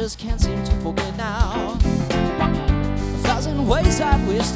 just can't seem to forget now. A thousand ways I wish